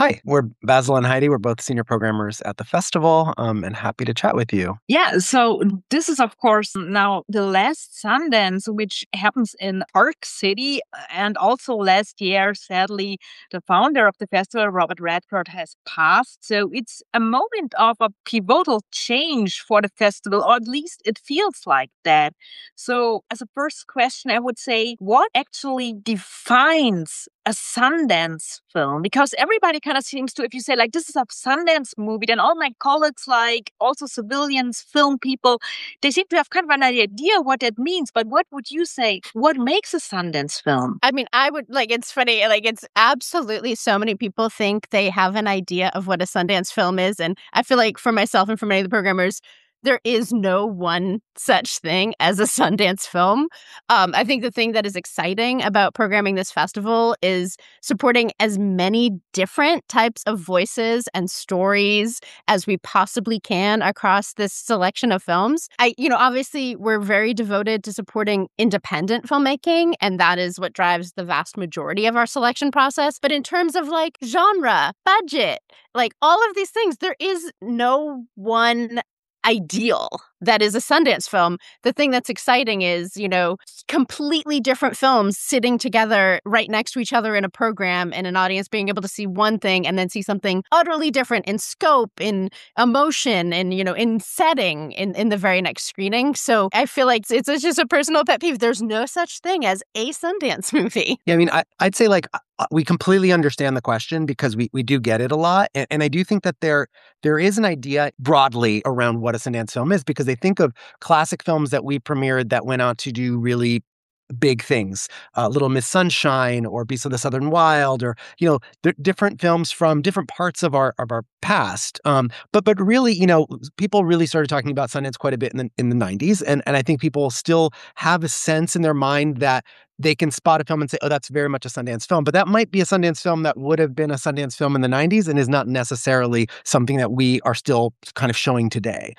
Hi, we're Basil and Heidi. We're both senior programmers at the festival, and happy to chat with you. Yeah, so this is, of course, now the last Sundance, which happens in Park City. And also last year, sadly, the founder of the festival, Robert Redford, has passed. So it's a moment of a pivotal change for the festival, or at least it feels like that. So, as a first question, I would say, what actually defines a Sundance film? Because everybody kind of seems to, if you say like this is a Sundance movie, then all my colleagues, like also civilians, film people, they seem to have kind of an idea what that means. But what would you say? What makes a Sundance film? I mean, I would it's funny, it's absolutely so many people think they have an idea of what a Sundance film is. And I feel like for myself and for many of the programmers, there is no one such thing as a Sundance film. I think the thing that is exciting about programming this festival is supporting as many different types of voices and stories as we possibly can across this selection of films. Obviously, we're very devoted to supporting independent filmmaking, and that is what drives the vast majority of our selection process. But in terms of genre, budget, all of these things, there is no one ideal that is a Sundance film. The thing that's exciting is, completely different films sitting together right next to each other in a program, and an audience being able to see one thing and then see something utterly different in scope, in emotion, and, in setting in the very next screening. So I feel like it's just a personal pet peeve. There's no such thing as a Sundance movie. Yeah, I mean, I'd say we completely understand the question because we do get it a lot. And I do think that there is an idea broadly around what a Sundance film is, because they think of classic films that we premiered that went on to do really big things, Little Miss Sunshine or Beasts of the Southern Wild, or different films from different parts of our past. But really, people really started talking about Sundance quite a bit in the 90s, and I think people still have a sense in their mind that they can spot a film and say, oh, that's very much a Sundance film. But that might be a Sundance film that would have been a Sundance film in the 90s and is not necessarily something that we are still kind of showing today.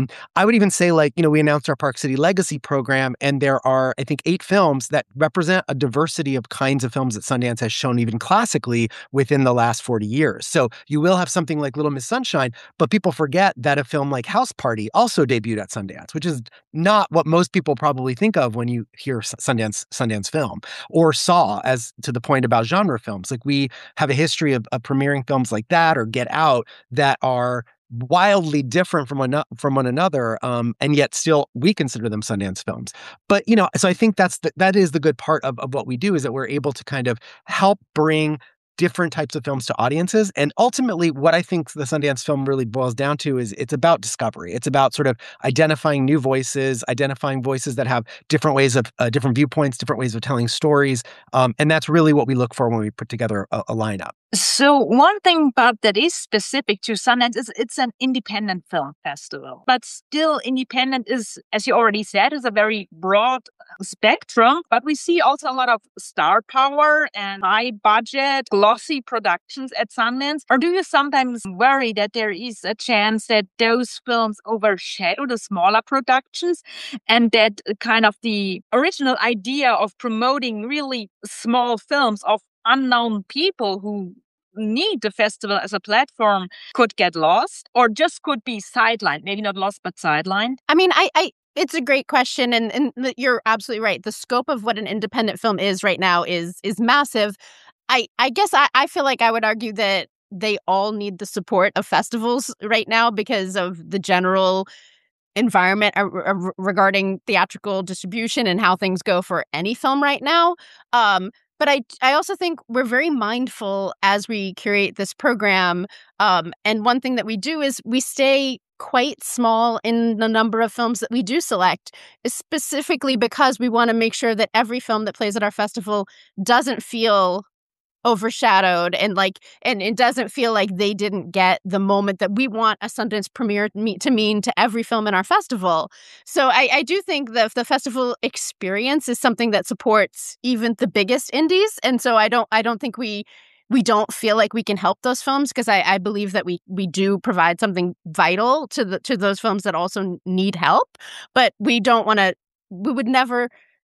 I would even say, we announced our Park City Legacy program, and there are, I think, 8 films that represent a diversity of kinds of films that Sundance has shown even classically within the last 40 years. So you will have something like Little Miss Sunshine, but people forget that a film like House Party also debuted at Sundance, which is not what most people probably think of when you hear Sundance film, or Saw, as to the point about genre films. We have a history of premiering films like that, or Get Out, that are wildly different from one another, and yet still we consider them Sundance films. But so I think that is the good part of what we do, is that we're able to kind of help bring different types of films to audiences. And ultimately, what I think the Sundance film really boils down to is it's about discovery. It's about sort of identifying new voices, identifying voices that have different ways of different viewpoints, different ways of telling stories. And that's really what we look for when we put together a lineup. So one thing, Bob, that is specific to Sundance is it's an independent film festival. But still, independent is, as you already said, is a very broad spectrum. But we see also a lot of star power and high budget, glossy productions at Sundance. Or do you sometimes worry that there is a chance that those films overshadow the smaller productions, and that kind of the original idea of promoting really small films of unknown people who need the festival as a platform could get lost, or just could be sidelined? Maybe not lost, but sidelined. I mean, it's a great question, and you're absolutely right. The scope of what an independent film is right now is massive. I guess I feel like I would argue that they all need the support of festivals right now because of the general environment regarding theatrical distribution and how things go for any film right now. But I also think we're very mindful as we curate this program. And one thing that we do is we stay quite small in the number of films that we do select, specifically because we want to make sure that every film that plays at our festival doesn't feel overshadowed and it doesn't feel like they didn't get the moment that we want a Sundance premiere to mean to every film in our festival. So I do think that the festival experience is something that supports even the biggest indies, and so I don't think we don't feel like we can help those films, because I believe that we do provide something vital to those films that also need help, but we would never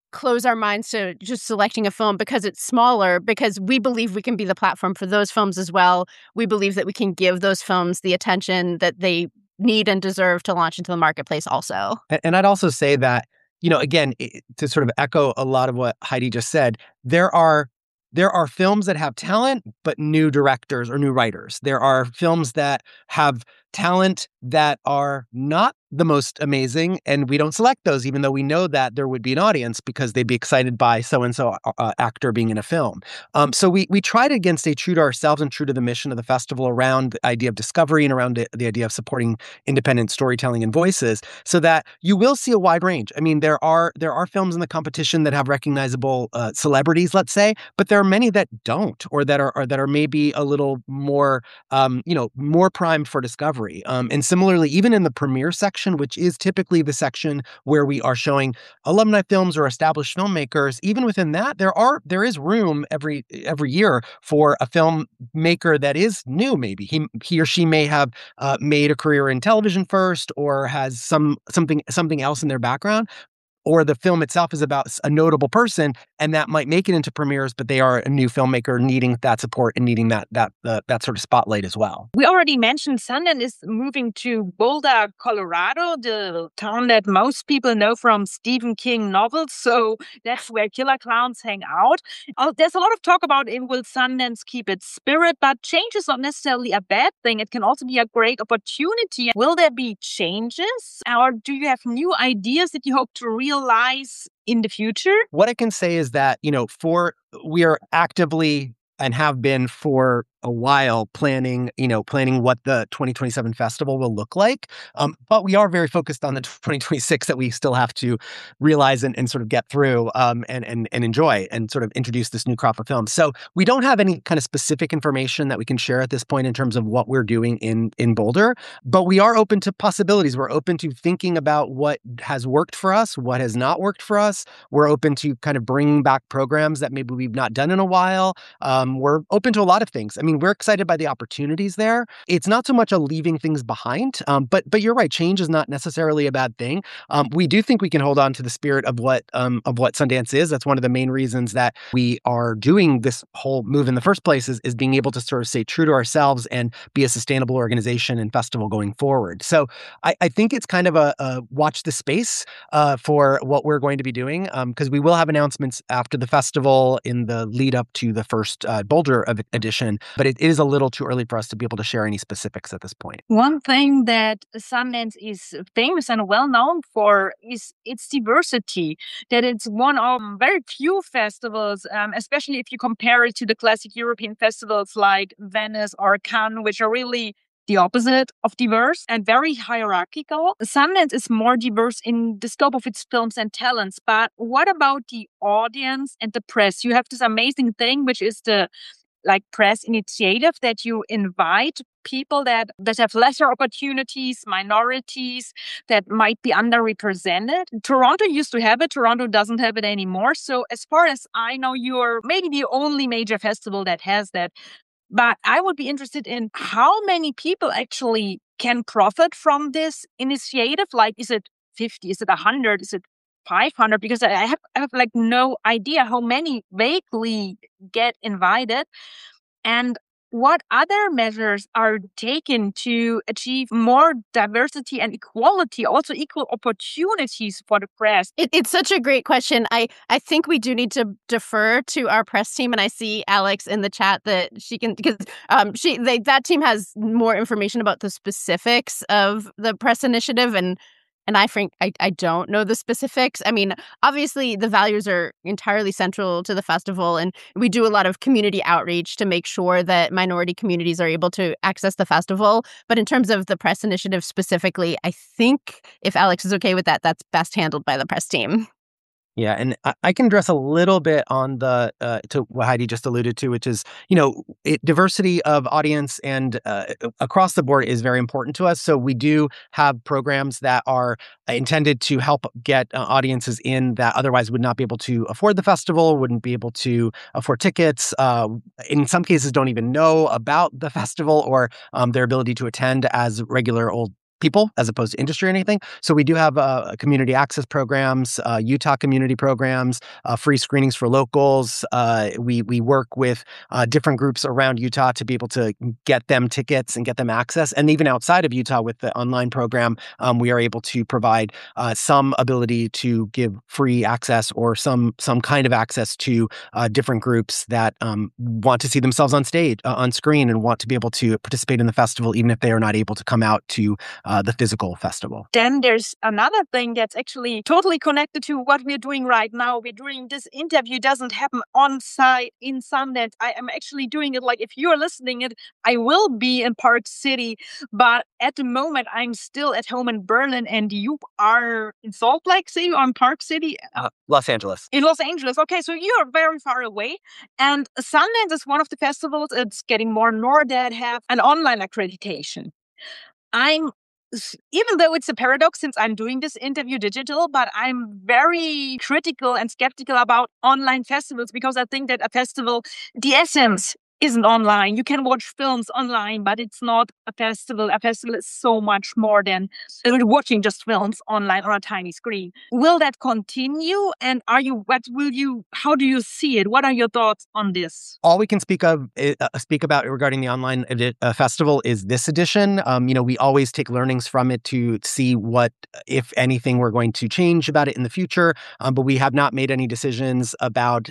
close our minds to just selecting a film because it's smaller, because we believe we can be the platform for those films as well. We believe that we can give those films the attention that they need and deserve to launch into the marketplace also. And I'd also say that, again, to sort of echo a lot of what Heidi just said, there are films that have talent, but new directors or new writers. There are films that have talent that are not the most amazing, and we don't select those, even though we know that there would be an audience because they'd be excited by so-and-so actor being in a film. So we try to, again, stay true to ourselves and true to the mission of the festival around the idea of discovery and around the idea of supporting independent storytelling and voices, so that you will see a wide range. I mean, there are films in the competition that have recognizable celebrities, let's say, but there are many that don't, or that are maybe a little more, more primed for discovery. And similarly, even in the premiere section, which is typically the section where we are showing alumni films or established filmmakers, even within that, there is room every year for a filmmaker that is new. Maybe he or she may have made a career in television first, or has something else in their background, or the film itself is about a notable person, and that might make it into premieres, but they are a new filmmaker needing that support and needing that sort of spotlight as well. We already mentioned Sundance is moving to Boulder, Colorado, the town that most people know from Stephen King novels. So that's where Killer Clowns hang out. There's a lot of talk about will Sundance keep its spirit, but change is not necessarily a bad thing. It can also be a great opportunity. Will there be changes, or do you have new ideas that you hope to realize in the future? What I can say is that, we are actively and have been for a while planning what the 2027 festival will look like. But we are very focused on the 2026 that we still have to realize and sort of get through and enjoy and sort of introduce this new crop of films. So we don't have any kind of specific information that we can share at this point in terms of what we're doing in Boulder, but we are open to possibilities. We're open to thinking about what has worked for us, what has not worked for us. We're open to kind of bringing back programs that maybe we've not done in a while. We're open to a lot of things. I mean, we're excited by the opportunities there. It's not so much a leaving things behind, but you're right. Change is not necessarily a bad thing. We do think we can hold on to the spirit of what Sundance is. That's one of the main reasons that we are doing this whole move in the first place is being able to sort of stay true to ourselves and be a sustainable organization and festival going forward. So I think it's kind of a watch the space for what we're going to be doing, because we will have announcements after the festival in the lead up to the first Boulder edition, but it is a little too early for us to be able to share any specifics at this point. One thing that Sundance is famous and well known for is its diversity, that it's one of very few festivals, especially if you compare it to the classic European festivals like Venice or Cannes, which are really the opposite of diverse and very hierarchical. Sundance is more diverse in the scope of its films and talents. But what about the audience and the press? You have this amazing thing, which is the press initiative, that you invite people that have lesser opportunities, minorities that might be underrepresented. Toronto used to have it. Toronto doesn't have it anymore. So as far as I know, you're maybe the only major festival that has that. But I would be interested in how many people actually can profit from this initiative. Like, is it 50? Is it 100? Is it 500? Because I have no idea how many vaguely get invited. And what other measures are taken to achieve more diversity and equality, also equal opportunities for the press? It's such a great question. I think we do need to defer to our press team, and I see Alex in the chat that she can, because that team has more information about the specifics of the press initiative, and I don't know the specifics. I mean, obviously, the values are entirely central to the festival, and we do a lot of community outreach to make sure that minority communities are able to access the festival. But in terms of the press initiative specifically, I think, if Alex is okay with that, that's best handled by the press team. Yeah, and I can address a little bit on the to what Heidi just alluded to, which is, diversity of audience and across the board is very important to us. So we do have programs that are intended to help get audiences in that otherwise would not be able to afford the festival, wouldn't be able to afford tickets, in some cases don't even know about the festival or their ability to attend as regular old people as opposed to industry or anything. So we do have community access programs, Utah community programs, free screenings for locals. We work with different groups around Utah to be able to get them tickets and get them access. And even outside of Utah with the online program, we are able to provide some ability to give free access or some kind of access to different groups that want to see themselves on stage, on screen, and want to be able to participate in the festival, even if they are not able to come out to the physical festival. Then there's another thing that's actually totally connected to what we're doing right now. We're doing this interview doesn't happen on site in Sundance. I am actually doing it like if you're listening it, I will be in Park City, but at the moment I'm still at home in Berlin and you are in Salt Lake City or in Park City? Los Angeles. In Los Angeles. Okay, so you're very far away. And Sundance is one of the festivals, it's getting more and more that have an online accreditation. Even though it's a paradox since I'm doing this interview digital, but I'm very critical and skeptical about online festivals because I think that a festival, the essence isn't online. You can watch films online, but it's not a festival. A festival is so much more than watching just films online on a tiny screen. Will that continue? And how do you see it? What are your thoughts on this? All we can speak about regarding the online festival is this edition. We always take learnings from it to see what, if anything, we're going to change about it in the future. But we have not made any decisions about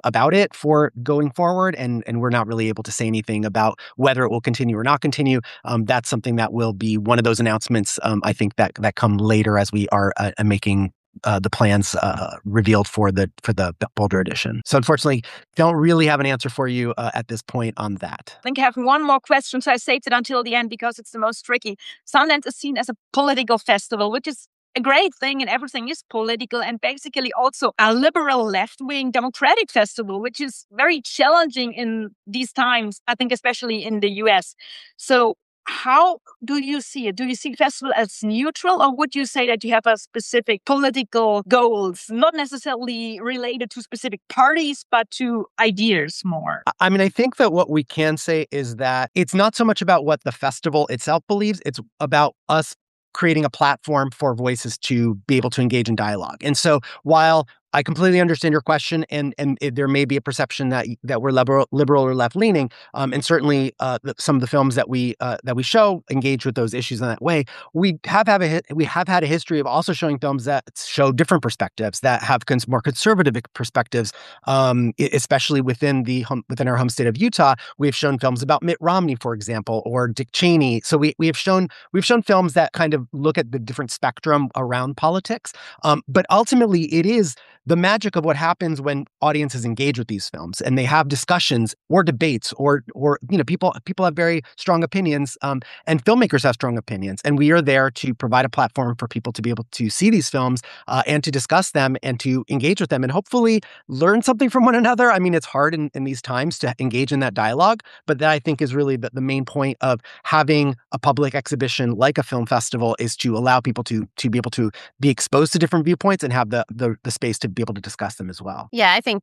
it for going forward, and we're not really able to say anything about whether it will continue or not continue. That's something that will be one of those announcements, I think, that come later as we are making the plans revealed for the Boulder edition. So unfortunately, don't really have an answer for you at this point on that. I think I have one more question, so I saved it until the end because it's the most tricky. Sundance is seen as a political festival, which is a great thing, and everything is political, and basically also a liberal left-wing democratic festival, which is very challenging in these times, I think, especially in the US. So how do you see it? Do you see the festival as neutral, or would you say that you have a specific political goals, not necessarily related to specific parties, but to ideas more? I mean, I think that what we can say is that it's not so much about what the festival itself believes, it's about us creating a platform for voices to be able to engage in dialogue. And so while I completely understand your question, and there may be a perception that we're liberal or left leaning, and certainly some of the films that we show engage with those issues in that way. We have had a history of also showing films that show different perspectives, that have more conservative perspectives, especially within our home state of Utah. We've shown films about Mitt Romney, for example, or Dick Cheney. So we've shown films that kind of look at the different spectrum around politics. But ultimately, it is the magic of what happens when audiences engage with these films and they have discussions or debates, or people have very strong opinions, and filmmakers have strong opinions, and we are there to provide a platform for people to be able to see these films and to discuss them and to engage with them and hopefully learn something from one another. I mean, it's hard in these times to engage in that dialogue, but that I think is really the main point of having a public exhibition like a film festival, is to allow people to be able to be exposed to different viewpoints and have the space to be able to discuss them as well. Yeah, I think,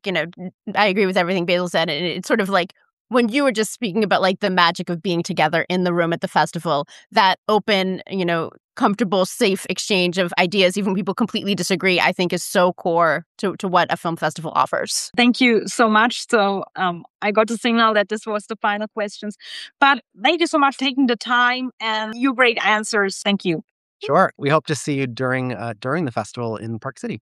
I agree with everything Basil said. And it's sort of like when you were just speaking about like the magic of being together in the room at the festival, that open, comfortable, safe exchange of ideas, even when people completely disagree, I think is so core to what a film festival offers. Thank you so much. So I got the signal that this was the final questions, but thank you so much for taking the time and your great answers. Thank you. Sure. We hope to see you during the festival in Park City.